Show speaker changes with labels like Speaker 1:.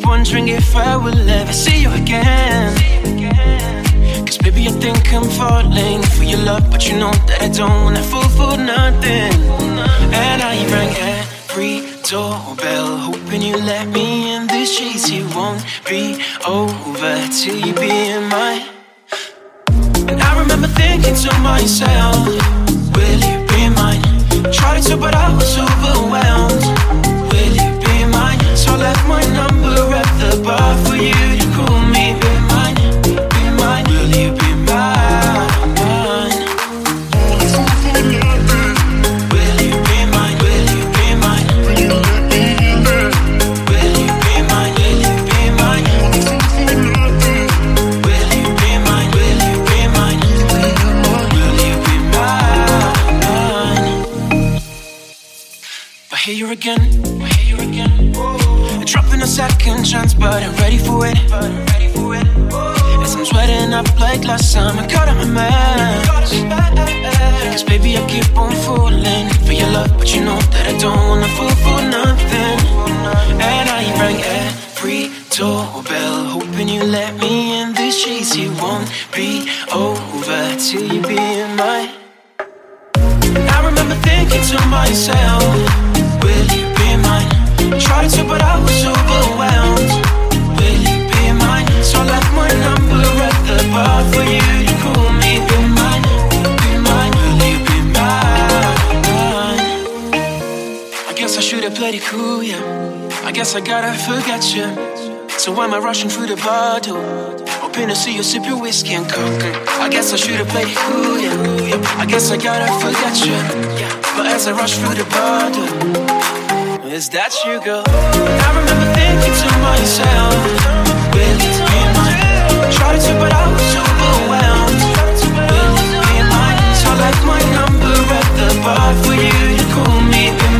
Speaker 1: wondering if I will ever see you again. Cause baby, I think I'm falling for your love, but you know that I don't wanna fall for nothing. And I rang every doorbell, hoping you let me in the sheets. It won't be over till you be in mine. And I remember thinking to myself, will you be mine? Tried to, but I was overwhelmed. Will you be mine? So I left my number at the bar for you to call me. Be mine, be mine. Will you be mine? Will you be mine? Will you be mine? Will you be mine? Will you be mine? Will you be mine? Will you be mine? Will you be mine? But here you again, here you again. Dropping a second chance, but I'm ready for it. As I'm sweating up like last time, I got on my mess. Cause baby, I keep on falling for your love, but you know that I don't wanna fall for nothing. And I rang every doorbell, hoping you let me in the sheets. It won't be over till you be in mine. I remember thinking to myself, will you be mine? Tried to, but I was overwhelmed. Will you be mine? So I left my number at the bar for you to call me. Be mine, be mine. Will you be mine? I guess I should've played it cool, yeah. I guess I gotta forget you. So why am I rushing through the bottle, hoping to see you sip your whiskey and coke? I guess I should've played it cool, yeah. I guess I gotta forget you, yeah. But as I rush through the bottle, is that you, girl? I remember thinking to myself, will you be mine? Tried to, but I was overwhelmed. Will you be mine? So I left my number at the bar for you to call me.